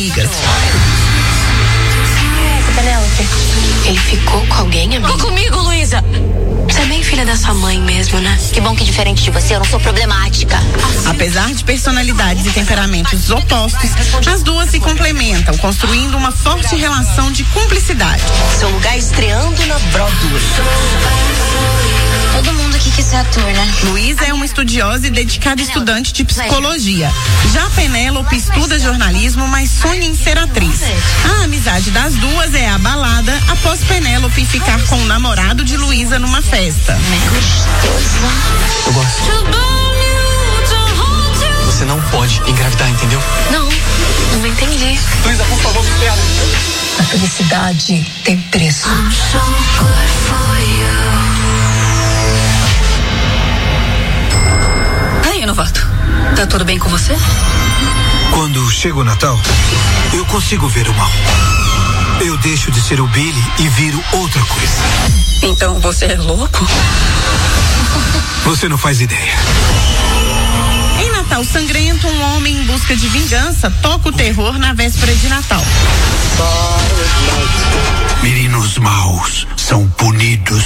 amigas. Penélope, ele ficou com alguém, amiga? Comigo, Luísa. Você é bem filha da sua mãe mesmo, né? Que bom que, diferente de você, eu não sou problemática. Apesar de personalidades e temperamentos opostos, as duas se complementam, construindo uma forte relação de cumplicidade. Seu lugar estreando na Broadway. Todo mundo aqui quer ser ator, né? Luísa é uma estudiosa e dedicada estudante de psicologia. Já Penélope estuda jornalismo, mas sonha em ser atriz. A amizade das duas é abalada após Penélope ficar com o namorado de Luísa numa festa. Eu gosto. Você não pode engravidar, entendeu? Não entendi. Luísa, por favor, me espera. A felicidade tem preço. Aí, novato, tá tudo bem com você? Quando chega o Natal, eu consigo ver o mal. Eu deixo de ser o Billy e viro outra coisa. Então você é louco? Você não faz ideia. Em Natal Sangrento, um homem em busca de vingança toca o terror na véspera de Natal. Meninos maus são punidos.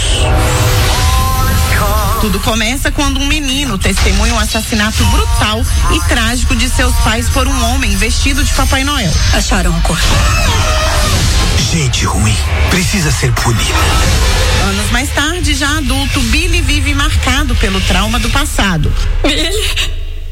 Tudo começa quando um menino testemunha um assassinato brutal e trágico de seus pais por um homem vestido de Papai Noel. Acharam o corpo. Gente ruim precisa ser punida. Anos mais tarde, já adulto, Billy vive marcado pelo trauma do passado. Billy?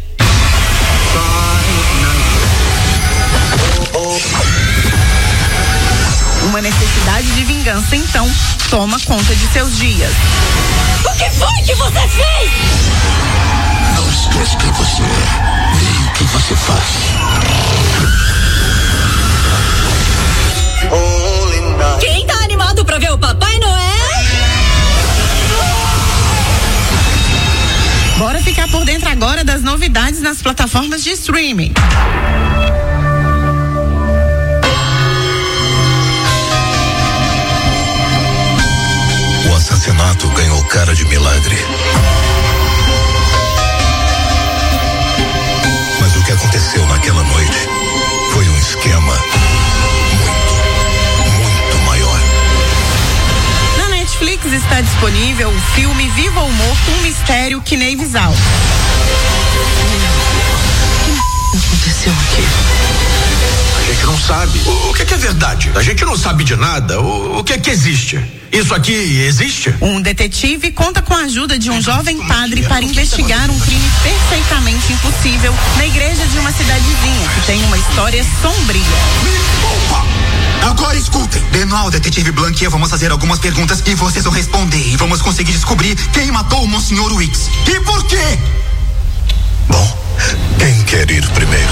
Uma necessidade de vingança, então, toma conta de seus dias. O que foi que você fez? Não esquece quem você é, nem o que você faz. Quem tá animado pra ver o Papai Noel? Bora ficar por dentro agora das novidades nas plataformas de streaming. O assassinato ganhou cara de milagre. Mas o que aconteceu naquela noite foi um esquema muito maior. Na Netflix está disponível o filme Viva ou Morto, um mistério que nem Visal. O que aconteceu aqui? A gente não sabe. O que é verdade? A gente não sabe de nada. O que é que existe? Isso aqui existe? Um detetive conta com a ajuda de um jovem padre para investigar um crime perfeitamente impossível na igreja de uma cidadezinha que tem uma história sombria. Agora escutem. Benoit, detetive Blanc e eu vamos fazer algumas perguntas e vocês vão responder. E vamos conseguir descobrir quem matou o Monsenhor Wicks. E por quê? Bom, quem quer ir primeiro?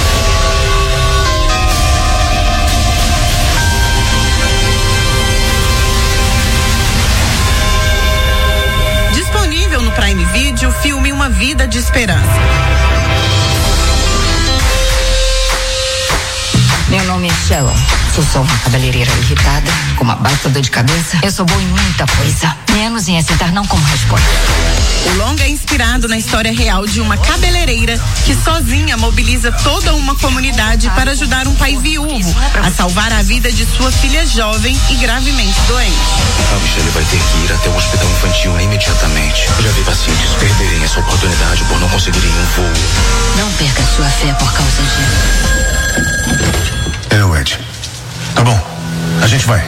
Disponível no Prime Video, o filme Uma Vida de Esperança. Meu nome é Sharon. Eu sou uma cabeleireira irritada, com uma baita dor de cabeça. Eu sou boa em muita coisa, menos em aceitar não como resposta. O longa é inspirado na história real de uma cabeleireira que sozinha mobiliza toda uma comunidade para ajudar um pai viúvo a salvar a vida de sua filha jovem e gravemente doente. A Michelle vai ter que ir até o hospital infantil imediatamente. Já vi pacientes perderem essa oportunidade por não conseguirem um voo. Não perca sua fé por causa disso. Ed. Tá bom, a gente vai.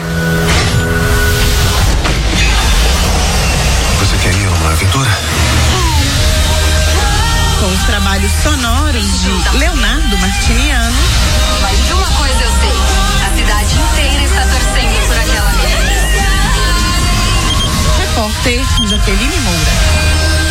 Você quer ir a uma aventura? Com os trabalhos sonoros de Leonardo Martiniano. Mas de uma coisa eu sei, a cidade inteira está torcendo por aquela menina. Repórter Jaqueline Moura.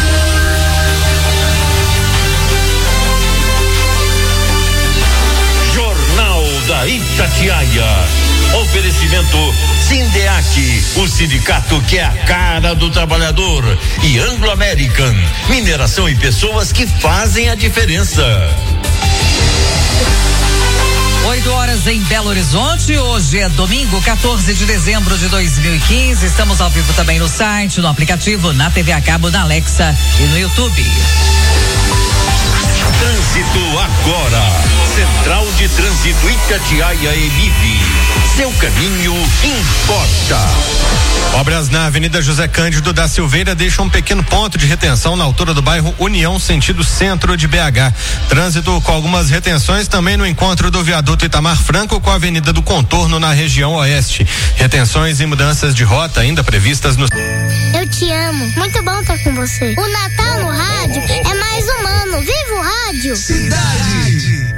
Da Itatiaia. Oferecimento Sindeac, o sindicato que é a cara do trabalhador, e Anglo American, mineração e pessoas que fazem a diferença. 8h em Belo Horizonte. Hoje é domingo, 14 de dezembro de 2015. Estamos ao vivo também no site, no aplicativo, na TV a cabo, na Alexa e no YouTube. Trânsito agora. Central de Trânsito Itatiaia Emib. Seu caminho importa. Obras na Avenida José Cândido da Silveira deixam um pequeno ponto de retenção na altura do bairro União, sentido centro de BH. Trânsito com algumas retenções também no encontro do viaduto Itamar Franco com a Avenida do Contorno na região oeste. Retenções e mudanças de rota ainda previstas no... Eu te amo. Muito bom estar com você. O Natal no rádio é mais humano. Viva o rádio! Cidade.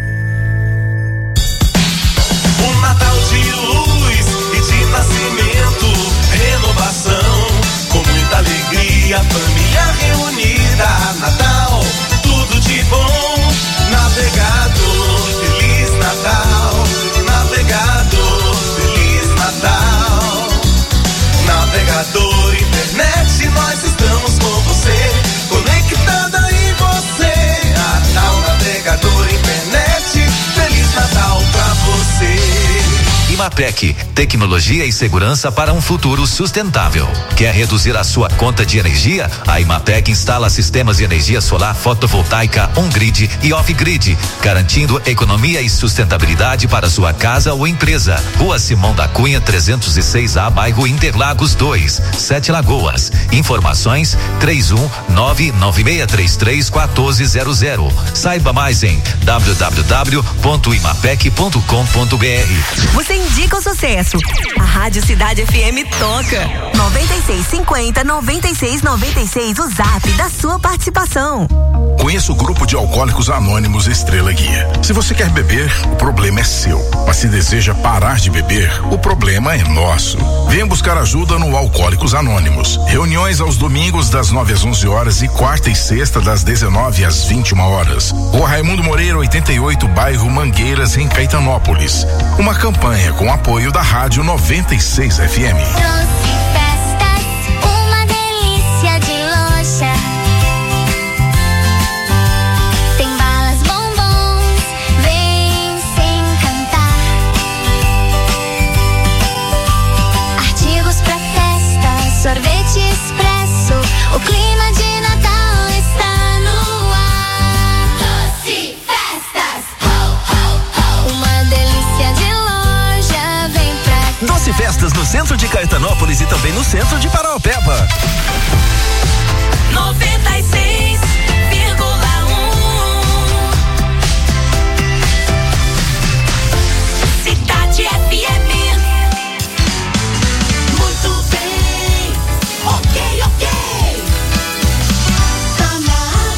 Um Natal de luz e de nascimento, renovação, com muita alegria, família reunida. Natal, tudo de bom. Navegador, Feliz Natal. Navegador, Feliz Natal. Navegador, internet, nós estamos com você, conectada em você. Natal, navegador, internet, Feliz Natal pra você. Imapec, tecnologia e segurança para um futuro sustentável. Quer reduzir a sua conta de energia? A Imapec instala sistemas de energia solar fotovoltaica on-grid e off-grid, garantindo economia e sustentabilidade para sua casa ou empresa. Rua Simão da Cunha, 306A, bairro Interlagos 2, 7 Lagoas. Informações 31996331400. Saiba mais em www.imapec.com.br. Você indica o sucesso. A Rádio Cidade FM toca. 9650-9696, o zap da sua participação. Conheça o grupo de alcoólicos anônimos Estrela Guia. Se você quer beber, o problema é seu. Mas se deseja parar de beber, o problema é nosso. Venha buscar ajuda no Alcoólicos Anônimos. Reuniões aos domingos das 9 às 11 horas e quarta e sexta das 19 às 21 horas. Rua Raimundo Moreira, 88, bairro Mangueiras, em Caetanópolis. Uma campanha com apoio da Rádio 96 FM. Uma delícia de loja. Tem balas, bombons, vem se encantar. Artigos pra festa, sorvete expresso. O clima de Natal está no ar. Doce Festas, ho, ho, ho. Uma delícia de loja, vem pra cá. Doce Festas no centro de Caetanópolis e também no centro de Paraopeba. 96,1 Cidade FM. Muito bem. Ok. Tá na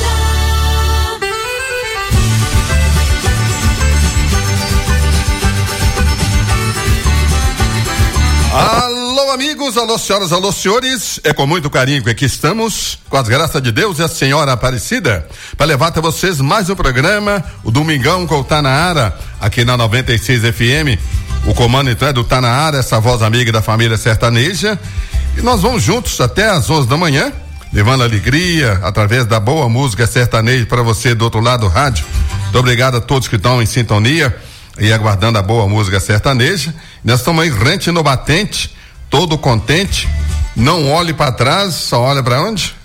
Alô, amigos, alô, senhoras, alô, senhores. É com muito carinho que aqui estamos, com as graças de Deus e a Senhora Aparecida, para levar até vocês mais um programa, o Domingão com o Tá na Área, aqui na 96 FM. O comando então é do Tá na Área, essa voz amiga da família sertaneja. E nós vamos juntos até às 11 da manhã, levando alegria através da boa música sertaneja para você do outro lado do rádio. Muito obrigado a todos que estão em sintonia e aguardando a boa música sertaneja. Nós estamos aí rente no batente, todo contente, não olhe para trás, só olha para onde?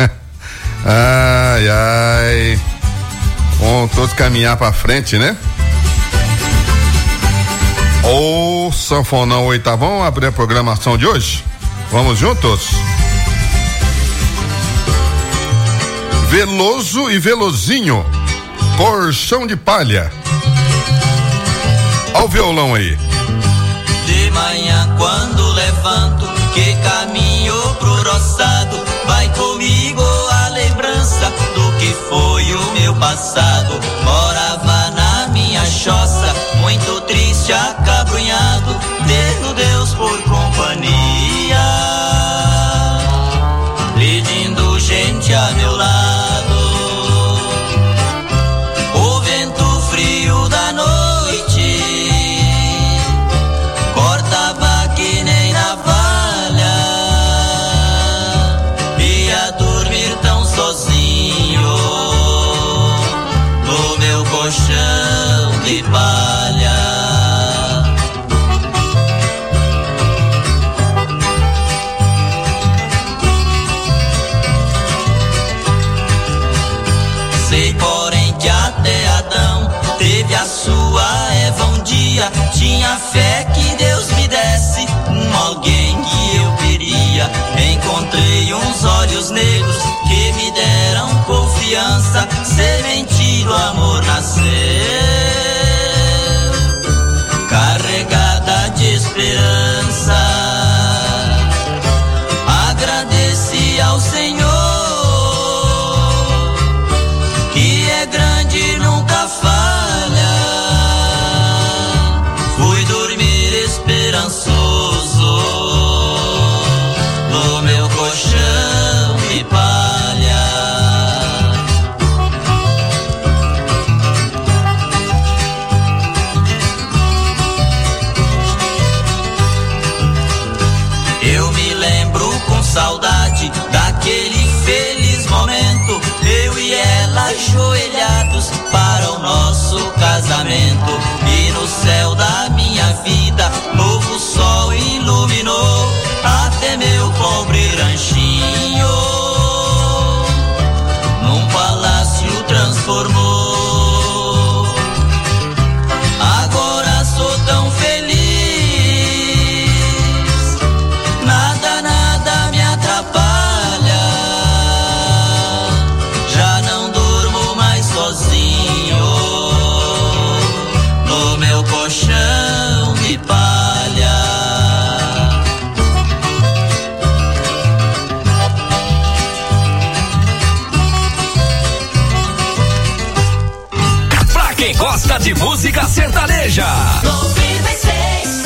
Ai. Vamos todos caminhar para frente, né? Ô sanfonão oitavão, abrir a programação de hoje. Vamos juntos? Veloso e Velozinho, Colchão de Palha. Olha o violão aí. De manhã quando levanto, que caminho pro roçado, vai comigo a lembrança do que foi o meu passado. Morava na minha choça, muito triste, acabrunhado, tendo Deus por companhia, pedindo gente a meu lado. O vento frio da noite cortava que nem navalha, ia dormir tão sozinho no meu colchão de palha. Sei porém que esperança, semente do amor nasceu, carregada de esperança. Agradeci ao Senhor, que é grande e nunca falha. Fui dormir esperançoso no meu colchão de palha. Eu me lembro com saudade daquele feliz momento, eu e ela ajoelhados para o nosso casamento. E no céu da minha vida, novo sol iluminou até meu pobre ranchinho, num palácio transformou. Agora sou tão feliz, nada, nada me atrapalha. Já não durmo mais sozinho no meu colchão de palha. Pra quem gosta de música sertaneja, 96.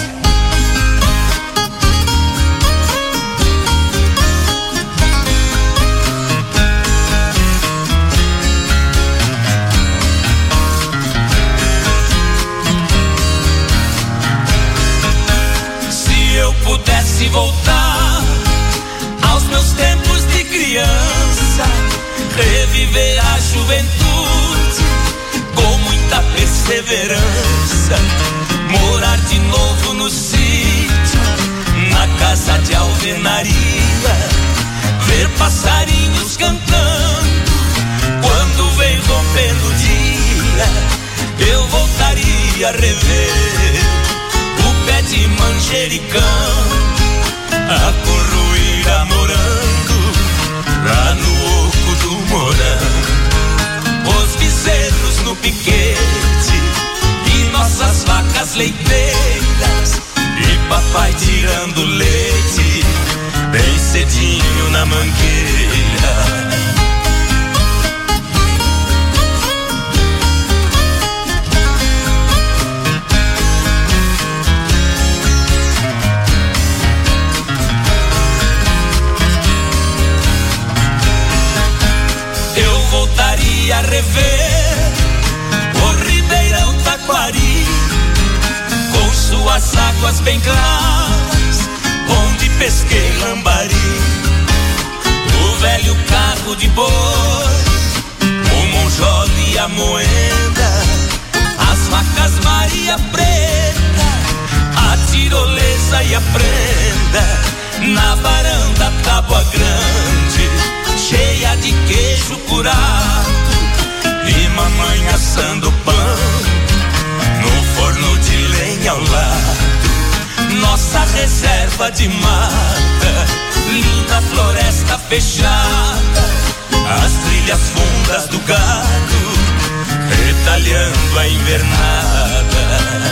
Se eu pudesse voltar aos meus tempos de criança, reviver a juventude com muita perseverança, morar de novo no sítio, na casa de alvenaria, ver passarinhos cantando quando vem rompendo o dia. Eu voltaria a rever o pé de manjericão, a corruíra morando lá no oco do morango, os bezerros no piquete e nossas vacas leiteiras, e papai tirando leite bem cedinho na mangueira. Eu voltaria a rever o Ribeirão Taquari, com suas águas bem claras, onde pesquei lambari, o velho carro de boi, o monjolo e a moenda, as vacas Maria Preta, a tirolesa e a prenda, na varanda Tábua Grande, cheia de queijo curado e mamãe assando pão no forno de lenha ao lado. Nossa reserva de mata, linda floresta fechada, as trilhas fundas do gado retalhando a invernada.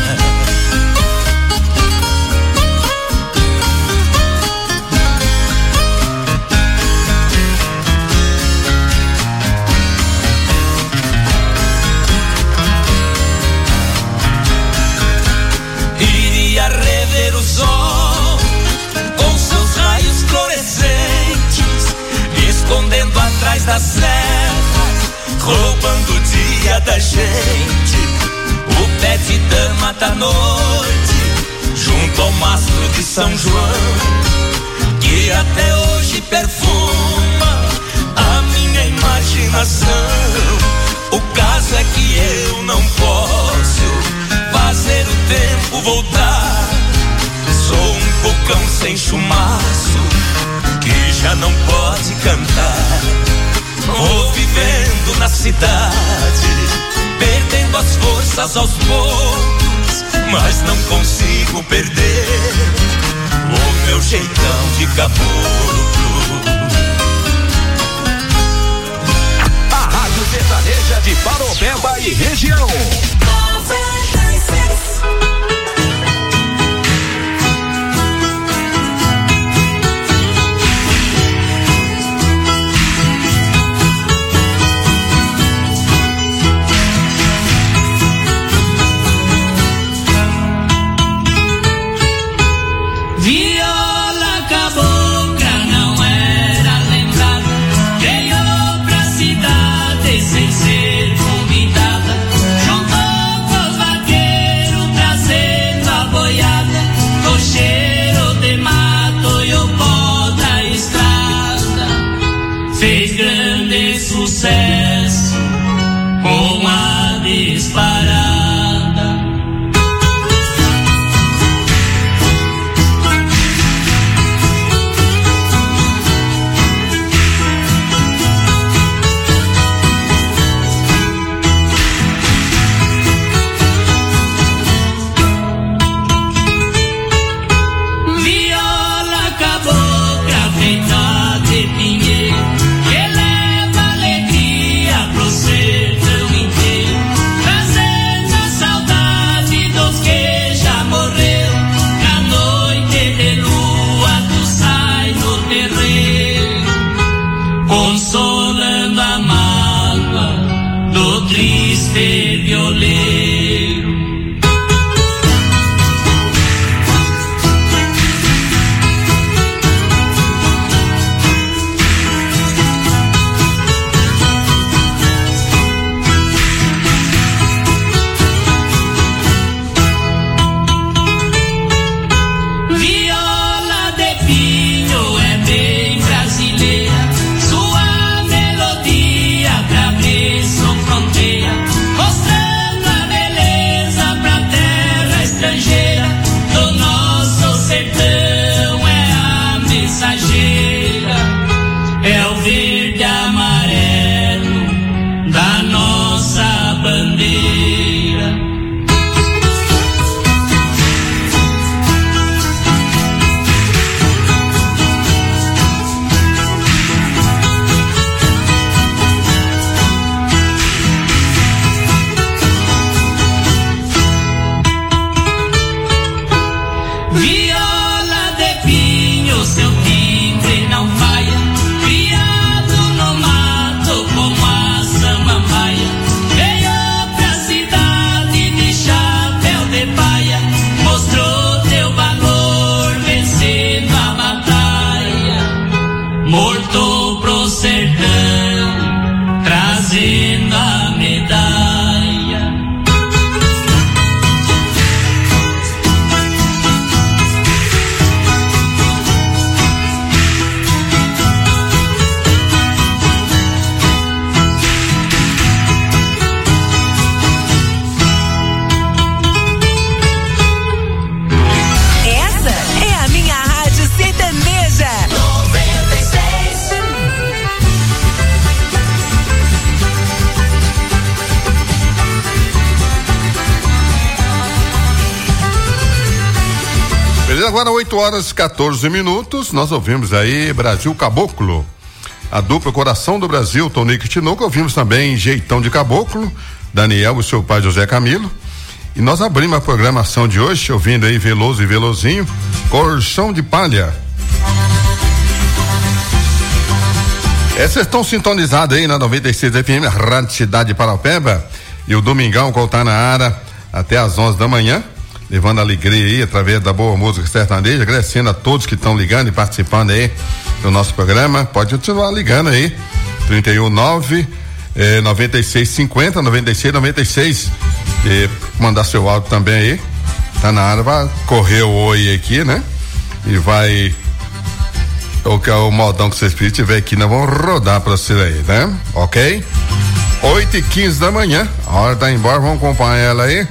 Iria rever o sol com seus raios fluorescentes, escondendo atrás das serras, roubando o dia da gente. O pé de dama da noite, junto ao mastro de São João, que até hoje perfuma a minha imaginação. O caso é que eu não posso fazer o tempo voltar. Sou um cocão sem chumaço que já não pode cantar. Vou vivendo na cidade, perdendo as forças aos poucos, mas não consigo perder o meu jeitão de caboclo. a Rádio Sertaneja de Paropeba e região. 96. Viola cabocla não era lembrada, veio pra cidade sem ser convidada, juntou com os vaqueiros trazendo a boiada, com cheiro de mato e o pó da estrada, fez grande sucesso com a disparada. Consolando a mágoa do triste violeiro. Viola de pinho é bem brasileira, fronteira, mostrando a beleza pra terra estrangeira, do nosso sertão é a mensageira, é o verde e amarelo da nossa bandeira. Viola de pinho, seu timbre não falha, criado no mato como a samambaia, veio pra cidade de chapéu de paia, mostrou teu valor vencendo a batalha, morto pro sertão, trazendo a medalha. Agora 8h14, nós ouvimos aí Brasil Caboclo, a dupla Coração do Brasil, Tonico e Tinoco. Ouvimos também Jeitão de Caboclo, Daniel e seu pai José Camilo. E nós abrimos a programação de hoje ouvindo aí Veloso e Velozinho, Corção de Palha. Vocês estão sintonizados aí na 96 FM, Rádio Cidade Paropeba, e o Domingão que tá na área até às 11 da manhã. Levando alegria aí através da boa música sertaneja, agradecendo a todos que estão ligando e participando aí do nosso programa. Pode continuar ligando aí, 319 9650 9696, e mandar seu áudio também aí, tá na área, vai correr o oi aqui, né? E vai, o modão que vocês tiver aqui, nós vamos rodar pra vocês aí, né? Ok? 8h15 da manhã, a hora tá embora, vamos acompanhar ela aí.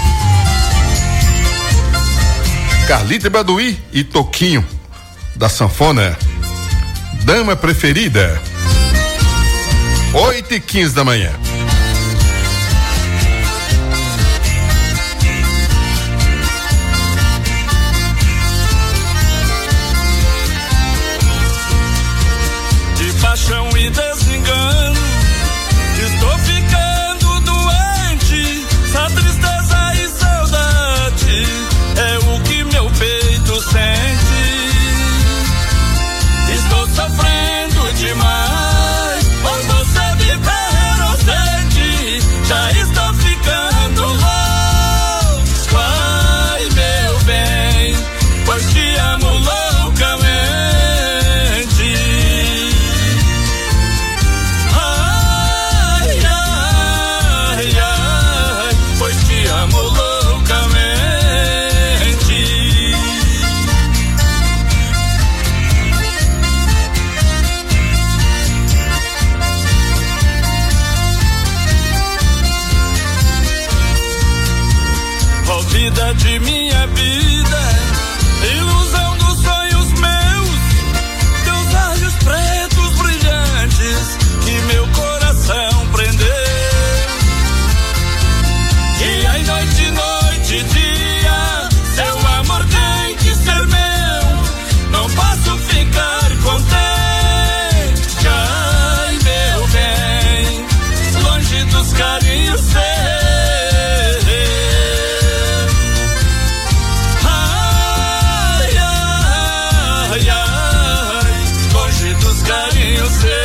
Carlita Baduí e Toquinho da sanfona, Dama Preferida. 8h15 da manhã. De paixão e desengano, estou ficando de minha vida, ilusão dos sonhos meus, teus olhos pretos brilhantes que meu coração prendeu. Dia e noite, noite e dia, seu amor tem que ser meu, não posso ficar contente. Ai, meu bem, longe dos carinhos seus. Ai, ai, ai, longe dos carinhos seus.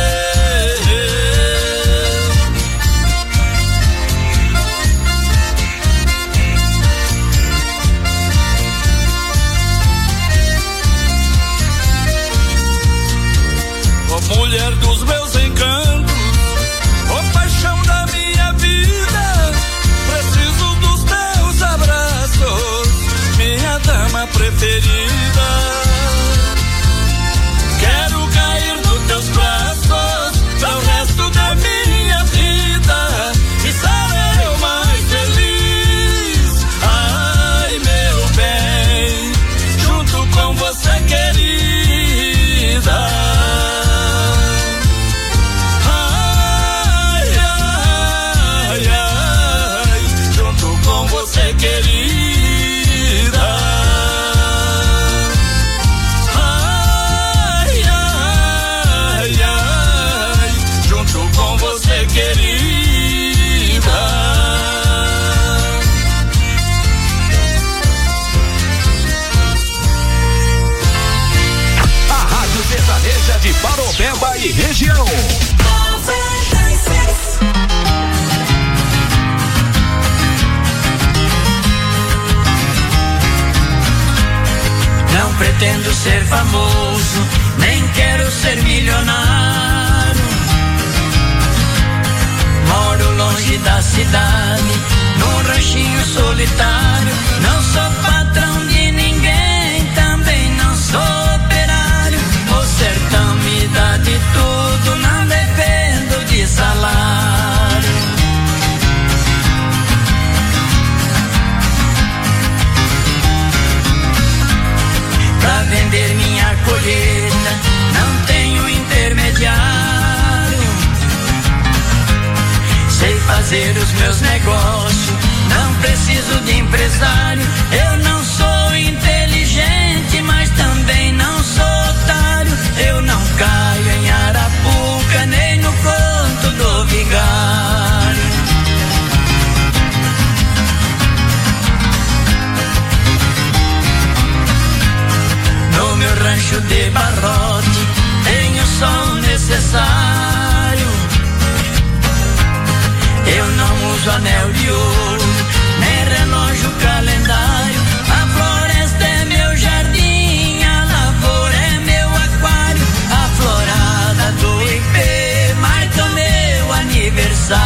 Mulher dos meus encantos, oh paixão da minha vida, preciso dos teus abraços, minha dama preferida. Quero cair nos teus braços para o resto da minha vida e ser eu mais feliz. Ai, meu bem, junto com você, querida. De Paropeba e região. Não pretendo ser famoso, nem quero ser milionário. Moro longe da cidade, num ranchinho solitário. Não sou patrão de ninguém, também não sou operário. O sertão me dá de tudo, não dependo de salário. Pra vender minha colheita, não tenho intermediário. Sei fazer os meus negócios, não preciso de empresário. Eu não sou inteligente, mas também não sou otário. Eu não caio em arapuca, nem no conto do vigário. No meu rancho de barrote, tenho só o necessário. Eu não uso anel de ouro, nem relógio calendário. A floresta é meu jardim, a lavoura é meu aquário. A florada do IP marca meu aniversário.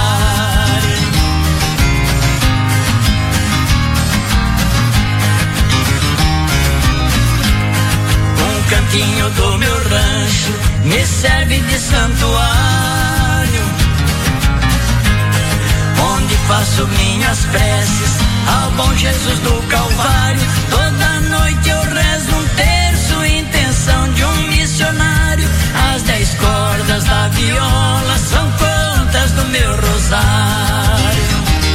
Um cantinho do meu rancho me serve de santuário, onde faço minhas preces ao bom Jesus do Calvário. Toda noite eu rezo um terço, intenção de um missionário. As 10 cordas da viola são contas do meu rosário.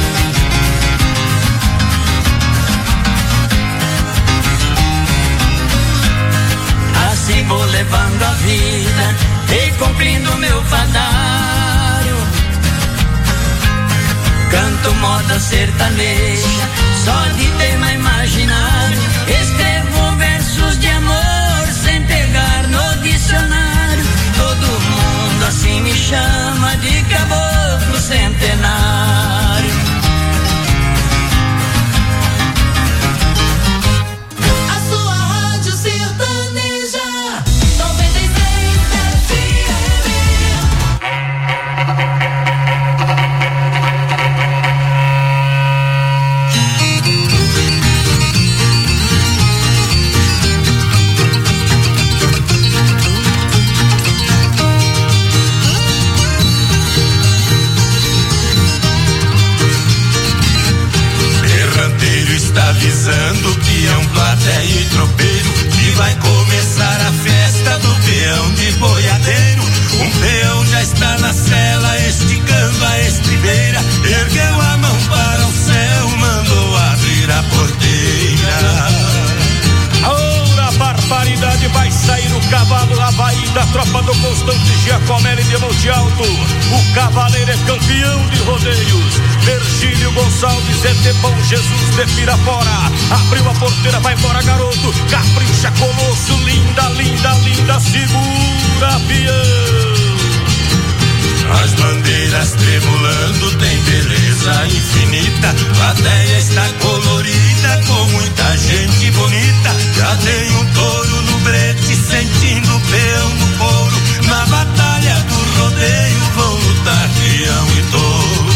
Assim vou levando a vida e cumprindo meu fadário. Canto moda sertaneja, só de tema imaginário. Escrevo versos de amor sem pegar no dicionário. Todo mundo assim me chama de caboclo centenário. A sua rádio sertaneja 96 FM. avisando peão, plateia e tropeiro que vai começar a festa do peão de boiadeiro. Um peão já está na cela, esticando a estribeira, ergueu a mão para o céu, mandou abrir a porteira. A barbaridade, vai sair o cavalo Havaí da tropa do Constante Giacomelli de Monte Alto. O cavaleiro é campeão de rodeios. Virgílio Gonçalves é de Bom Jesus de Pirapora. Abriu a porteira, vai embora garoto. Capricha Colosso, linda, linda, linda, segura peão. As bandeiras tremulando, tem beleza infinita. Plateia está colorida, com muita gente bonita. Já tem um touro no brete, sentindo o peão no couro. Na batalha do rodeio vão lutar peão e touro.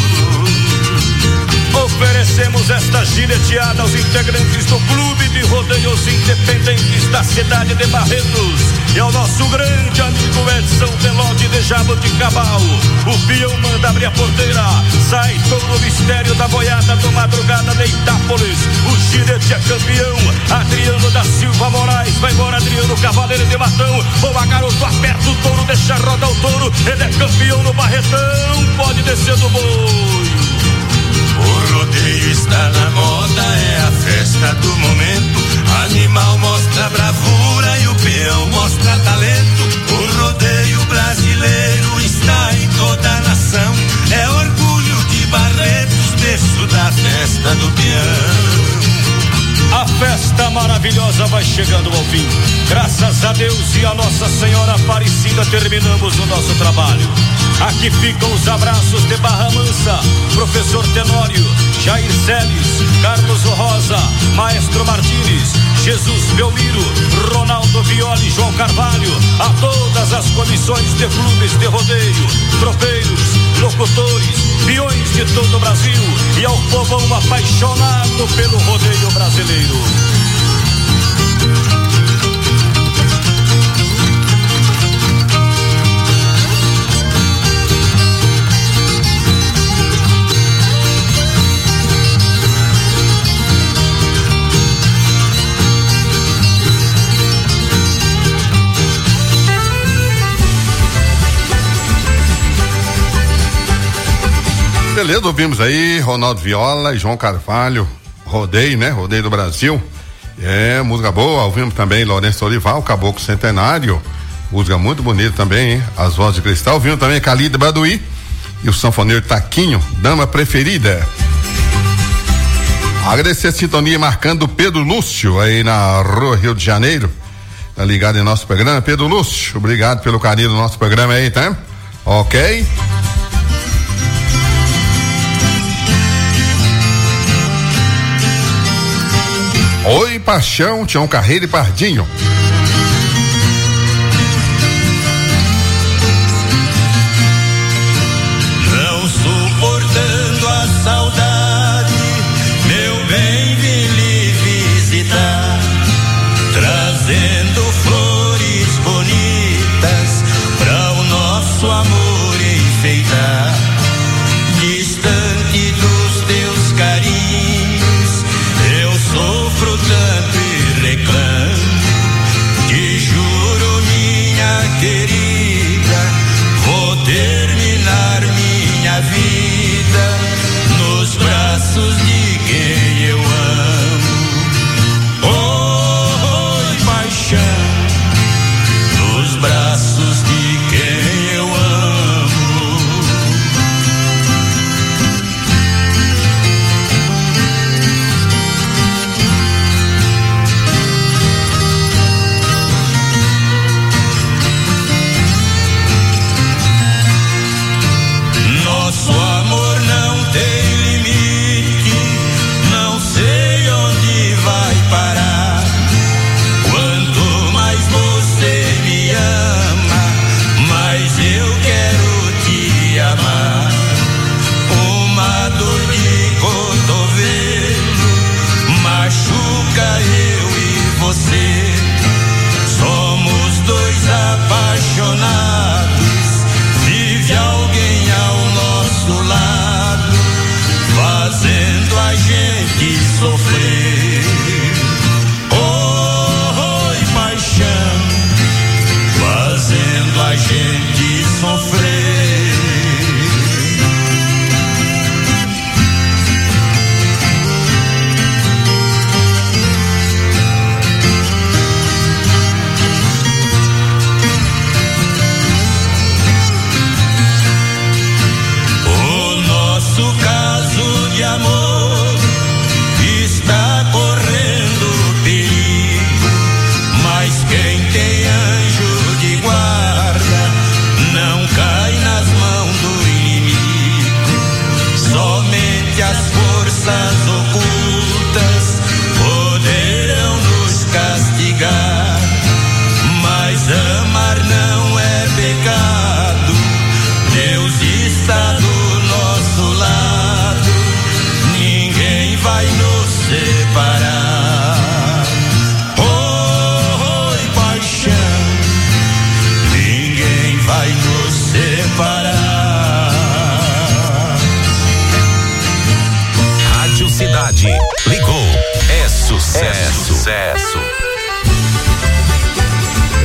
Oferecemos esta gileteada aos integrantes do Clube de Rodeios Independentes da cidade de Barretos e ao nosso grande amigo Edson Velote de Jaboticabal. O peão manda abrir a porteira, sai todo o mistério da boiada do Madrugada de Itápolis. O gilete é campeão, Adriano da Silva Moraes, vai embora Adriano, cavaleiro de Matão. Boa garoto, aperta o touro, deixa rodar o touro, ele é campeão no Barretão, pode descer do boi. O rodeio está na moda, é a festa do momento. Animal mostra bravura e o peão mostra talento. O rodeio brasileiro está em toda a nação. É orgulho de Barretos, berço da festa do peão. A festa maravilhosa vai chegando ao fim. Graças a Deus e a Nossa Senhora Aparecida terminamos o nosso trabalho. Aqui ficam os abraços de Barra Mansa, Professor Tenório, Jair Celes, Carlos Rosa, Maestro Martins, Jesus Belmiro, Ronaldo Violi, João Carvalho, a todas as comissões de clubes de rodeio, tropeiros, locutores, peões de todo o Brasil e ao povão apaixonado pelo rodeio brasileiro. Beleza, ouvimos aí Ronaldo Viola e João Carvalho, rodeio, né? Rodeio do Brasil. É, música boa. Ouvimos também Lourenço Olival, Caboclo Centenário. Música muito bonita também, hein? As Vozes de Cristal. Ouvimos também Calida Baduí e o sanfoneiro Taquinho, Dama Preferida. Agradecer a sintonia marcando o Pedro Lúcio aí na Rua Rio de Janeiro. Tá ligado em nosso programa? Pedro Lúcio, obrigado pelo carinho do nosso programa aí, tá? Ok? Oi, Paixão, Tião Carreiro e Pardinho. Não suportando a saudade, meu bem, vim lhe visitar, trazendo flores bonitas para o nosso amor enfeitar. Distante dos teus carinhos, eu sofro tanto e reclamo. Te juro, minha querida, vou terminar minha vida nos braços de quem eu amo. Oi, paixão, nos braços de quem eu amo.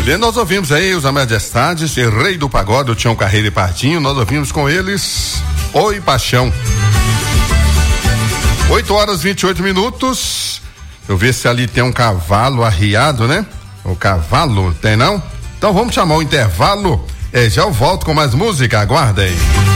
Bem, nós ouvimos aí os Majestades, Rei do Pagode, o Tião Carreiro e Pardinho, nós ouvimos com eles Oi Paixão. 8h28. Eu ver se ali tem um cavalo arriado, né? O cavalo, tem não? Então vamos chamar o intervalo. Já eu volto com mais música, aguardem.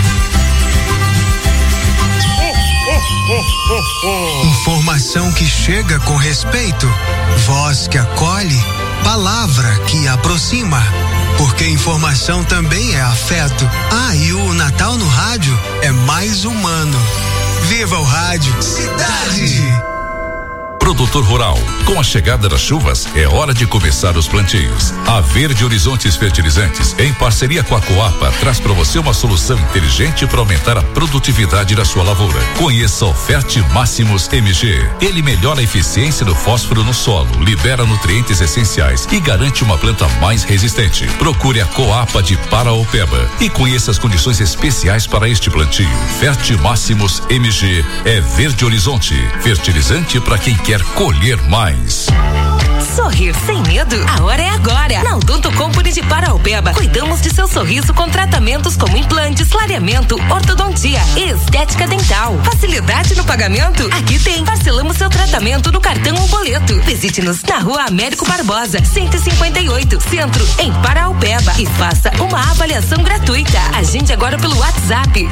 Informação que chega com respeito, voz que acolhe, palavra que aproxima, porque informação também é afeto. E o Natal no rádio é mais humano. Viva o rádio Cidade! Produtor rural, com a chegada das chuvas, é hora de começar os plantios. A Verde Horizontes Fertilizantes, em parceria com a Coapa, traz para você uma solução inteligente para aumentar a produtividade da sua lavoura. Conheça o Ferte Máximos MG. Ele melhora a eficiência do fósforo no solo, libera nutrientes essenciais e garante uma planta mais resistente. Procure a Coapa de Paraopeba e conheça as condições especiais para este plantio. Ferte Máximos MG é Verde Horizonte, fertilizante para quem quer colher mais. Sorrir sem medo? A hora é agora. Na Odonto Company de Paraopeba, cuidamos de seu sorriso com tratamentos como implantes, clareamento, ortodontia e estética dental. Facilidade no pagamento? Aqui tem. Parcelamos seu tratamento no cartão ou boleto. Visite-nos na Rua Américo Barbosa, 158, Centro, em Paraopeba, e faça uma avaliação gratuita. Agende agora pelo WhatsApp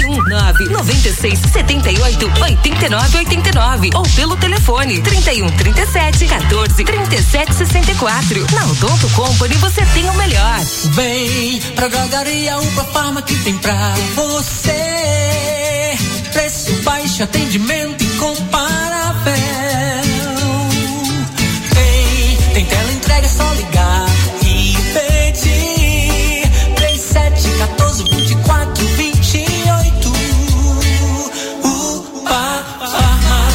319-9678-8989 ou pelo telefone 3137-14-3764. Na Odonto Company você tem o melhor. Vem pra Drogaria Upa Farma que tem pra você. Preço baixo, atendimento incomparável. Tem tela entrega, é só ligar e pedir. 3714-2428. Upa Farma.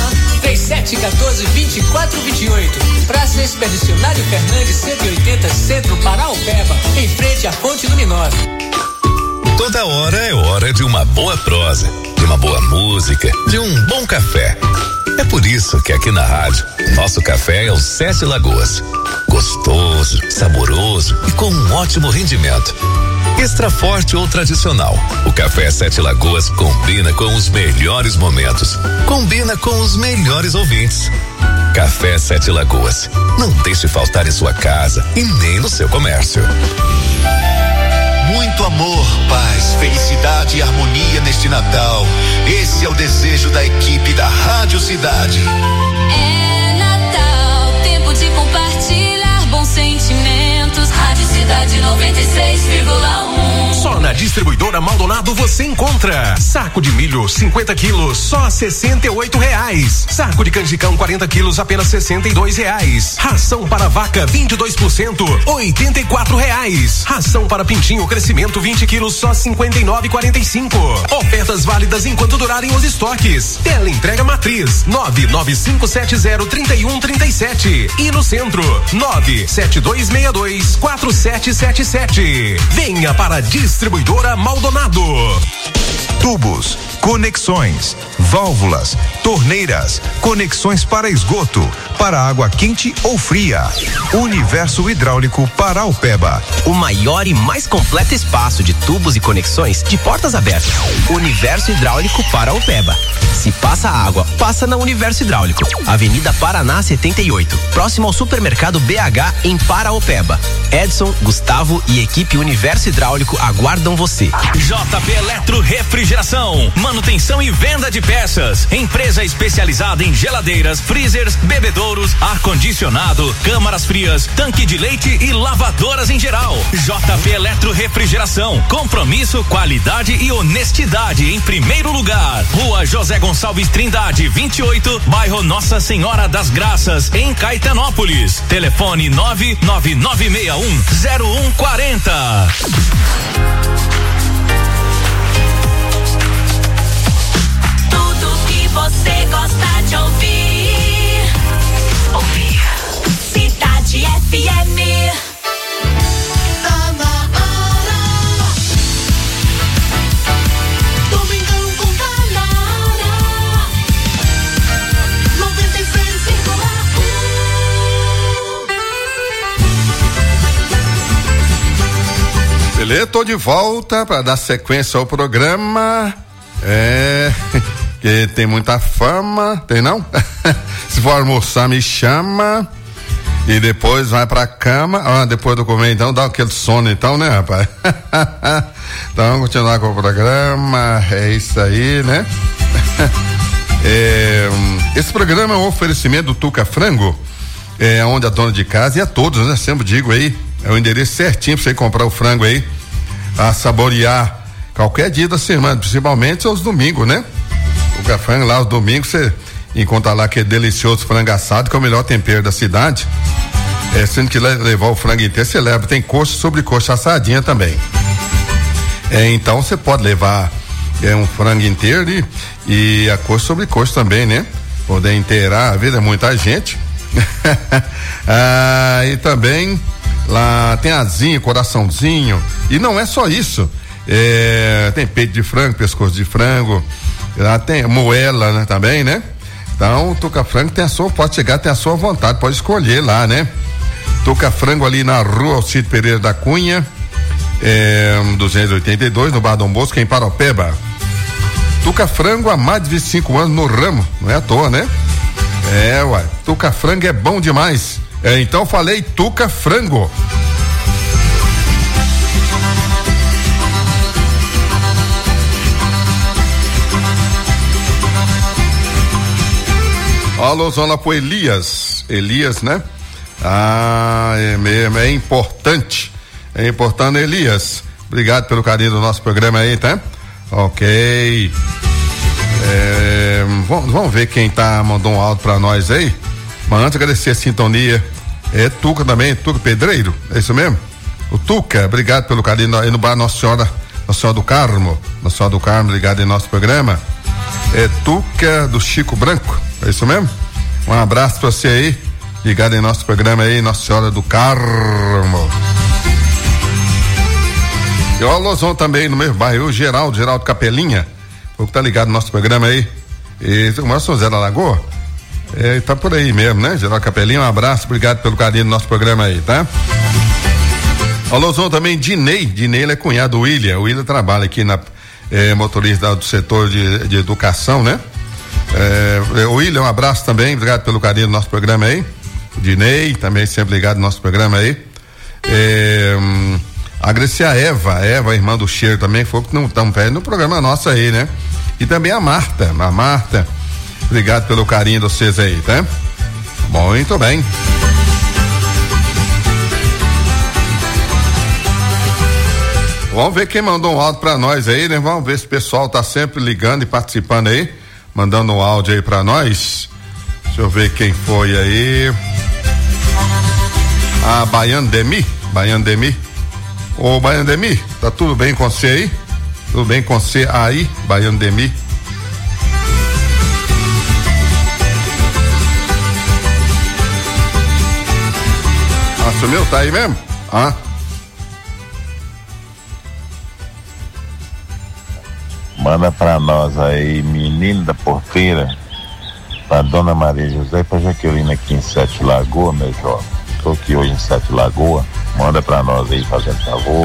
3714-2428. Praça Expedicionário Fernandes 180, Centro, Paraopeba, em frente à Ponte Luminosa. Toda hora é hora de uma boa prosa, de uma boa música, de um bom café. É por isso que aqui na rádio, nosso café é o Sete Lagoas. Gostoso, saboroso e com um ótimo rendimento. Extra forte ou tradicional, o café Sete Lagoas combina com os melhores momentos, combina com os melhores ouvintes. Café Sete Lagoas, não deixe faltar em sua casa e nem no seu comércio. Muito amor, paz, felicidade e harmonia neste Natal. Esse é o desejo da equipe da Rádio Cidade. É Natal, tempo de compartilhar bons sentimentos. Rádio Cidade 96,1. Só na Distribuidora Maldonado você encontra saco de milho 50 quilos, só R$68. Saco de canjicão 40 quilos, apenas R$62. Ração para vaca 22%, R$84. Ração para pintinho crescimento 20 quilos, só R$59,45. Ofertas válidas enquanto durarem os estoques. Tela entrega matriz 995703137 e no centro 972624777. Venha para a Distribuidora Maldonado. Tubos, conexões, válvulas, torneiras, conexões para esgoto, para água quente ou fria. Universo Hidráulico Paraopeba. O maior e mais completo espaço de tubos e conexões de portas abertas. Universo Hidráulico Paraopeba. Se passa água, passa na Universo Hidráulico. Avenida Paraná 78, próximo ao Supermercado BH em Paraopeba. Edson, Gustavo e equipe Universo Hidráulico aguardam você. JP Eletro Refrigeração, manutenção e venda de peças. Empresa especializada em geladeiras, freezers, bebedouros, ar-condicionado, câmaras frias, tanque de leite e lavadoras em geral. JP Eletro Refrigeração, compromisso, qualidade e honestidade em primeiro lugar. Rua José Gonçalves Trindade, 28, bairro Nossa Senhora das Graças, em Caetanópolis. Telefone 999610140. Você gosta de ouvir? Cidade FM. Tá na hora. Domingão com tá na hora. 96,1. Beleza, tô de volta para dar sequência ao programa. Que tem muita fama, tem não? Se for almoçar, me chama. E depois vai pra cama. Depois do comer, então, dá aquele sono, então, né, rapaz? Então, vamos continuar com o programa. É isso aí, né? Esse programa é um oferecimento do Tuca Frango, onde a dona de casa e a todos, né? Sempre digo aí, é o endereço certinho pra você comprar o frango aí, a saborear qualquer dia da semana, principalmente aos domingos, né? Tuca Frango lá, aos domingos, você encontra lá aquele delicioso frango assado, que é o melhor tempero da cidade. Sendo que levar o frango inteiro, você leva, tem coxa sobre coxa assadinha também. Então você pode levar um frango inteiro e a coxa sobre coxa também, né? Poder inteirar a vida de muita gente. E também lá tem asinha, coraçãozinho, e não é só isso, tem peito de frango, pescoço de frango, lá tem moela, né, também, né? Então, Tuca Frango pode chegar, tem a sua vontade, pode escolher lá, né? Tuca Frango ali na rua Alcide Pereira da Cunha, 282, no Bar Dom Bosco, em Paraupeba. Tuca Frango há mais de 25 anos no ramo, não é à toa, né? Tuca Frango é bom demais. Então falei Tuca Frango. Alô, zona pro Elias, né? É mesmo, é importante, Elias. Obrigado pelo carinho do nosso programa aí, tá? Ok. Vamos ver quem mandou um áudio pra nós aí. Mas antes agradecer a sintonia. Tuca também, Tuca Pedreiro, é isso mesmo? O Tuca, obrigado pelo carinho aí no bar Nossa Senhora do Carmo. Nossa Senhora do Carmo, ligado em nosso programa. Tuca do Chico Branco, é isso mesmo? Um abraço pra você aí, ligado em nosso programa aí, Nossa Senhora do Carmo. E o alôzão também no mesmo bairro, o Geraldo Capelinha, o que tá ligado no nosso programa aí. O nosso Zé da Lagoa, tá por aí mesmo, né? Geraldo Capelinha, um abraço, obrigado pelo carinho do nosso programa aí, tá? Alôzão também, Dinei, ele é cunhado do William, o William trabalha aqui na motorista do setor de educação, né? O William, um abraço também, obrigado pelo carinho do nosso programa aí. O Dinei, também sempre ligado no nosso programa aí. Agradecer a Eva, irmã do Cheiro também, foi que não estão perto no programa nosso aí, né? E também a Marta, obrigado pelo carinho de vocês aí, tá? Muito bem. Vamos ver quem mandou um áudio pra nós aí, né? Vamos ver se o pessoal tá sempre ligando e participando aí, mandando um áudio aí pra nós. Deixa eu ver quem foi aí. A Baiano Demi. Ô, Baiano Demi, tá tudo bem com você aí? Tudo bem com você aí, Baiano Demi? Sumiu? Tá aí mesmo? Manda pra nós aí, menino da porteira, pra Dona Maria José e pra Jaqueline aqui em Sete Lagoas, meu jovem. Tô aqui hoje em Sete Lagoas. Manda pra nós aí, fazendo favor.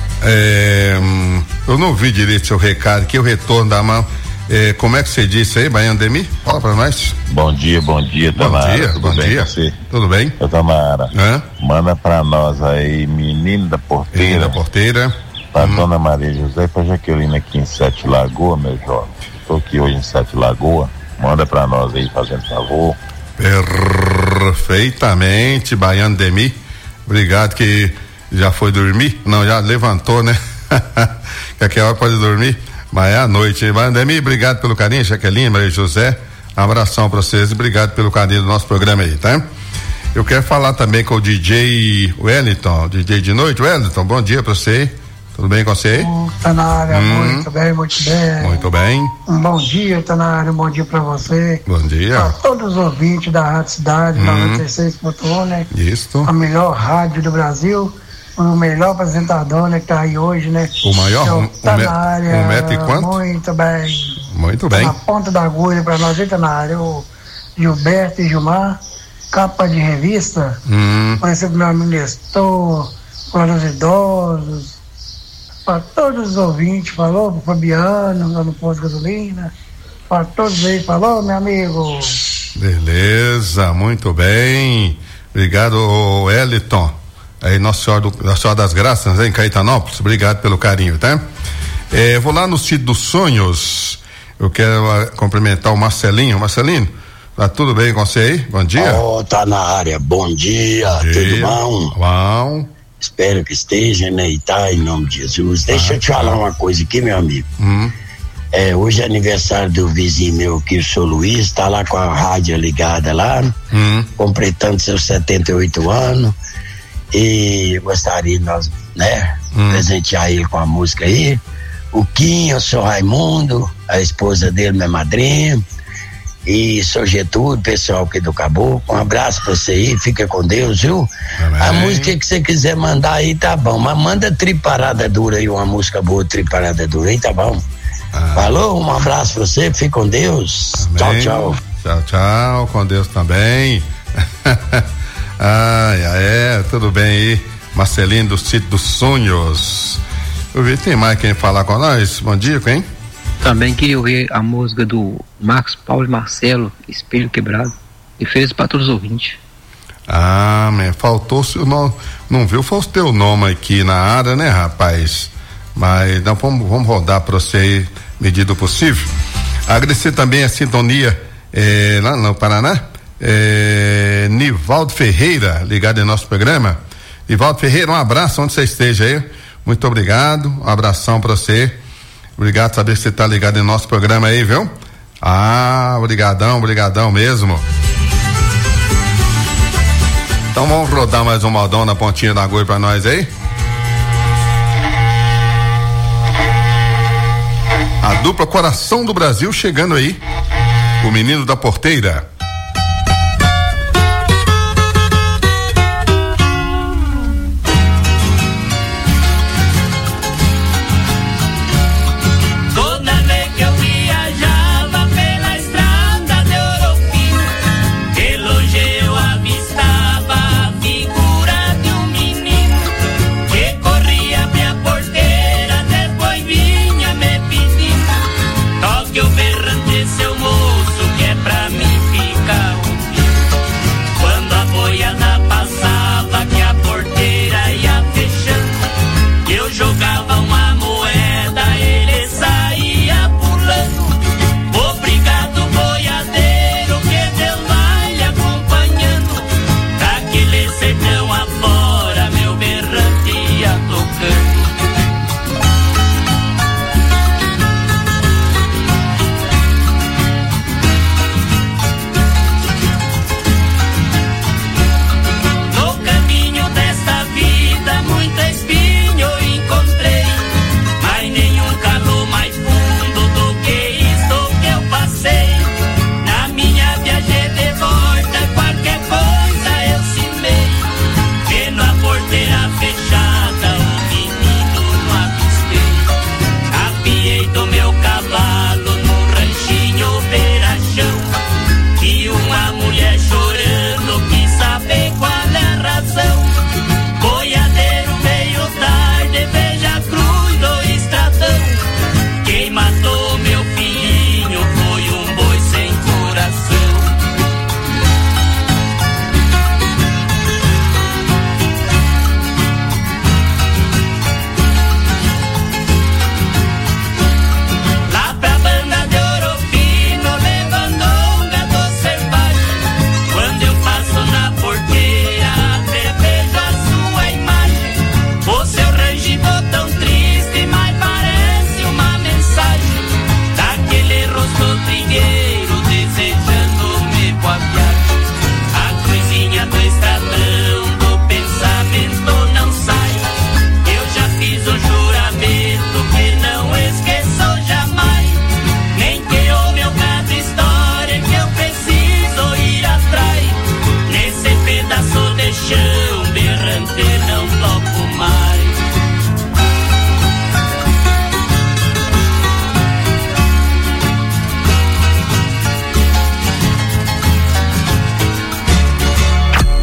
Eu não vi direito seu recado aqui, o retorno da mão. Como é que você disse aí, Baiano Demi? Fala pra nós. Bom dia, Tamara. Bom dia. Você? Tudo bem? Tamara. Manda pra nós aí, menino da porteira. Pra Dona Maria José e pra Jaqueline aqui em Sete Lagoas, meu jovem. Tô aqui hoje em Sete Lagoas. Manda pra nós aí, fazendo favor. Perfeitamente, Baiano Demi. Obrigado, que já foi dormir? Não, já levantou, né? Qualquer hora pode dormir, mas é à noite. Baiano Demi, obrigado pelo carinho, Jaqueline, Maria José. Abração pra vocês e obrigado pelo carinho do nosso programa aí, tá? Eu quero falar também com o DJ Wellington, DJ de noite. Wellington, bom dia pra você. Tudo bem com você? Tá na área, muito bem. Muito bem. Um bom dia, tá na área, um bom dia pra você. Bom dia. Pra todos os ouvintes da Rádio Cidade, 96.1, né? Isso. A melhor rádio do Brasil, o melhor apresentador, né, que tá aí hoje, né? O maior, tá na área. 1 metro e quanto? Muito bem. Muito bem. Tá na ponta da agulha pra nós, ele tá na área, o Gilberto e Gilmar, capa de revista, por exemplo, meu amigo Nestor, para os idosos, para todos os ouvintes, falou pro Fabiano, lá no posto de gasolina, para todos aí, falou, meu amigo. Beleza, muito bem. Obrigado, Eliton. Aí, Nossa Senhora das Graças, em Caetanópolis. Obrigado pelo carinho, tá? Vou lá no sítio dos sonhos. Eu quero cumprimentar o Marcelinho. Marcelinho, tá tudo bem com você aí? Bom dia. Tá na área. Bom dia. Tudo bom? Bom. Espero que esteja, né? E tá, em nome de Jesus. Deixa eu te falar uma coisa aqui, meu amigo. Hoje é aniversário do vizinho meu aqui, o seu Luiz, tá lá com a rádio ligada lá, completando seus 78 anos. E gostaria de nós, né, presentear ele com a música aí. O Quinho, o seu Raimundo, a esposa dele, minha madrinha, e seu Getúlio, pessoal aqui do Caboclo. Um abraço pra você aí, fica com Deus, viu? Amém. A música que você quiser mandar aí tá bom, mas manda Triparada Dura aí, uma música boa, Triparada Dura aí, tá bom? Falou, um abraço pra você, fica com Deus. Amém. Tchau, tchau. Tchau, tchau, com Deus também. Tudo bem aí, Marcelinho do Sítio dos Sonhos. Eu vi, tem mais quem falar com nós? Bom dia, quem? Também queria ouvir a música do Marcos Paulo e Marcelo, Espelho Quebrado, e fez para todos os ouvintes. Faltou o seu nome, não viu, foi o teu nome aqui na área, né, rapaz? Mas então vamos rodar para você aí, medida possível. Agradecer também a sintonia lá no Paraná. Nivaldo Ferreira, ligado em nosso programa. Nivaldo Ferreira, um abraço onde você esteja aí. Muito obrigado, um abração pra você. Obrigado por saber que você tá ligado em nosso programa aí, viu? Obrigadão mesmo. Então vamos rodar mais um modão na pontinha da agulha pra nós aí. A dupla Coração do Brasil chegando aí. O Menino da Porteira. Seu moço que é pra mim ficar ouvindo. Quando a boiada passava que a porteira ia fechando, eu jogava uma moeda, ele saía pulando. Obrigado boiadeiro, que Deus vai lhe acompanhando. Daquele sertão afora meu berrante ia tocando.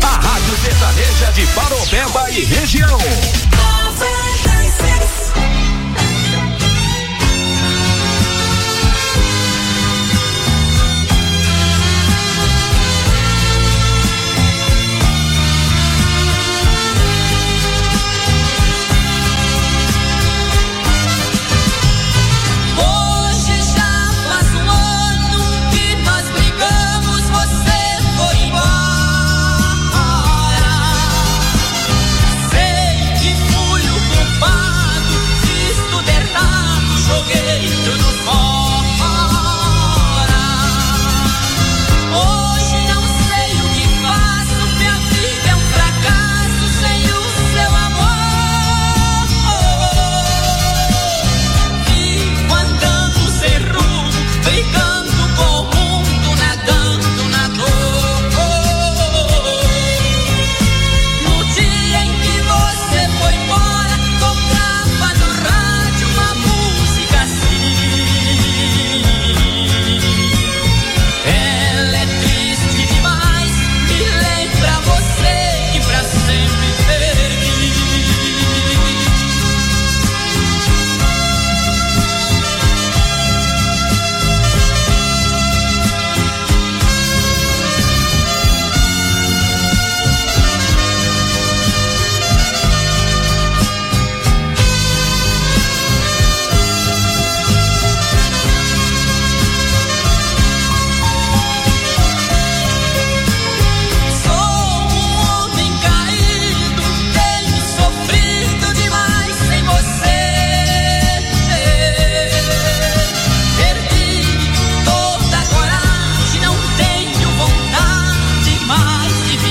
Paropeba e região.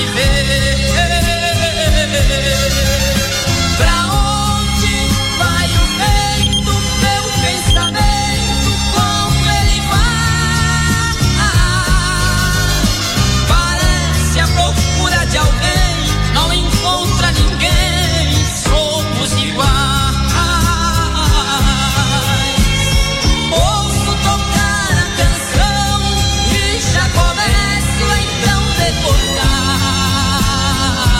viver. Pra onde vai o vento, meu pensamento, como ele vai? Parece a procura de alguém, não encontra ninguém, somos iguais. Ouço tocar a canção e já começo então recordar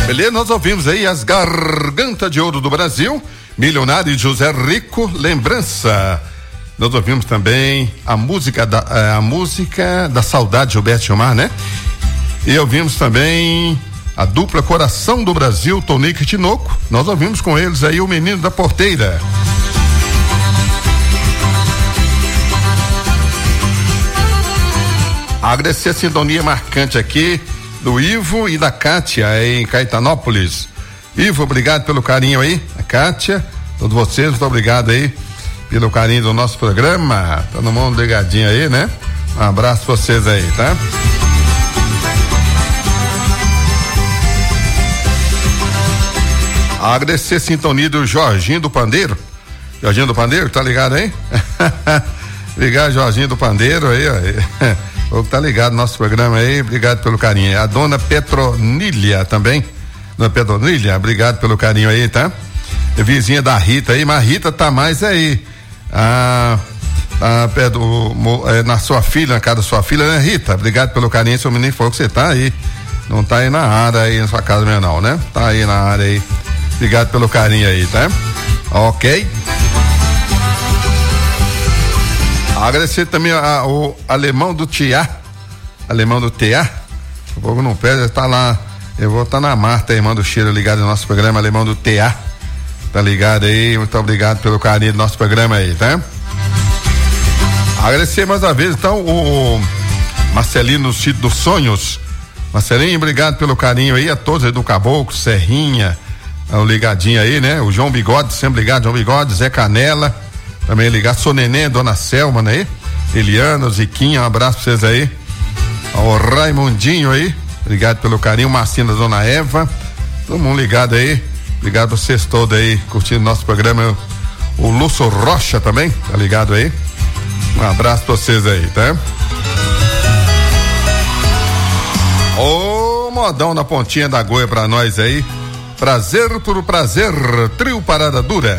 Beleza, nós ouvimos aí as Garganta de Ouro do Brasil, Milionário José Rico, Lembrança. Nós ouvimos também a música da Saudade, Gilberto Gilmar, né? E ouvimos também a dupla Coração do Brasil, Tonico e Tinoco. Nós ouvimos com eles aí o Menino da Porteira. Agradecer a sintonia marcante aqui do Ivo e da Kátia em Caetanópolis. Ivo, obrigado pelo carinho aí, a Kátia, todos vocês, muito obrigado aí pelo carinho do nosso programa. Todo mundo ligadinho aí, né? Um abraço pra vocês aí, tá? Agradecer a sintonia do Jorginho do Pandeiro. Jorginho do Pandeiro, tá ligado aí? Obrigado, Jorginho do Pandeiro aí, ó. Tá ligado no nosso programa aí, obrigado pelo carinho. A dona Petronilha também. Dona Petronilha, obrigado pelo carinho aí, tá? Vizinha da Rita aí, mas a Rita tá mais aí. Na sua filha, na casa da sua filha, né, Rita? Obrigado pelo carinho, seu menino falou que você tá aí. Não tá aí na área aí na sua casa mesmo não, né? Tá aí na área aí. Obrigado pelo carinho aí, tá? Ok. Agradecer também o alemão do Tiá. Alemão do Tiá. O povo não perde, tá lá. Eu vou estar na Marta, irmã do Cheiro, ligado no nosso programa, alemão do Tiá. Tá ligado aí? Muito obrigado pelo carinho do nosso programa aí, tá? Agradecer mais uma vez, então, o Marcelino do Sítio dos Sonhos. Marcelinho, obrigado pelo carinho aí, a todos aí do Caboclo, Serrinha, o ligadinho aí, né? O João Bigode, sempre ligado, João Bigode, Zé Canela, também ligado, Sou Neném, Dona Selma, né? Eliana, Ziquinha, um abraço pra vocês aí. O Raimundinho aí, obrigado pelo carinho, Marcinho da Dona Eva, todo mundo ligado aí, obrigado a vocês todos aí, curtindo nosso programa. O Lúcio Rocha também, tá ligado aí? Um abraço pra vocês aí, tá? Ô, modão na pontinha da agulha pra nós aí. Prazer por prazer, trio Parada Dura.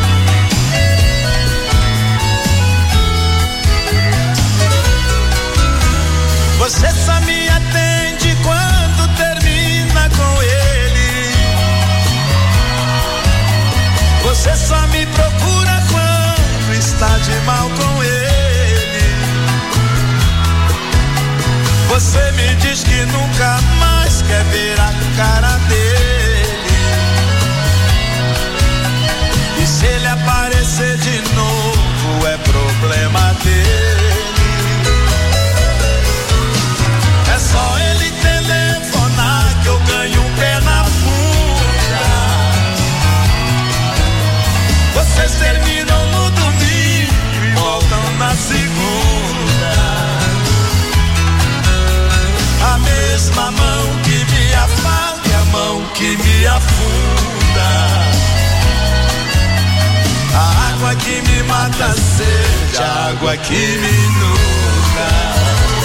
Você só me atende quando termina com ele. Você só me procura quando está de mal com ele. Você me diz que nunca mais quer ver a cara dele. E se ele aparecer de novo é problema dele. É só ele telefonar que eu ganho um pé na bunda. Vocês terminam no domingo e voltam na segunda. A mesma mão que me afaga e a mão que me afunda. A água que me mata a sede, a água que me inunda.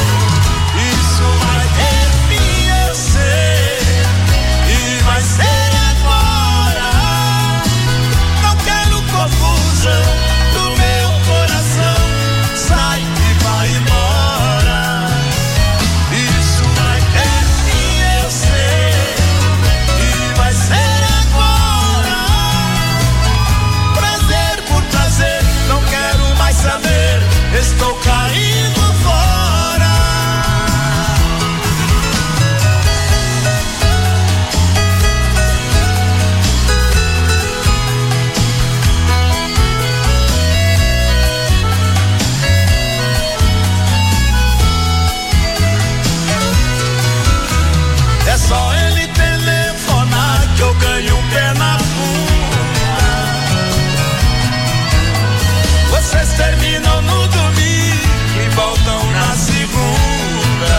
Vai ser agora. Não quero confusão do meu coração. Sai e vai embora. Isso vai ter fim, eu sei. E vai ser agora. Prazer por prazer, não quero mais saber. Estou caindo fora. É só ele telefonar que eu ganho um pé na bunda. Vocês terminam no domingo e voltam na segunda.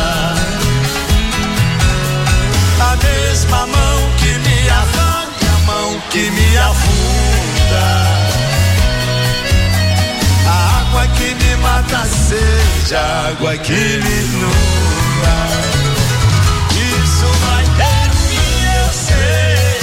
A mesma mão que me afaga, a mão que me afunda. A água que me mata a sede, a água que me inunda.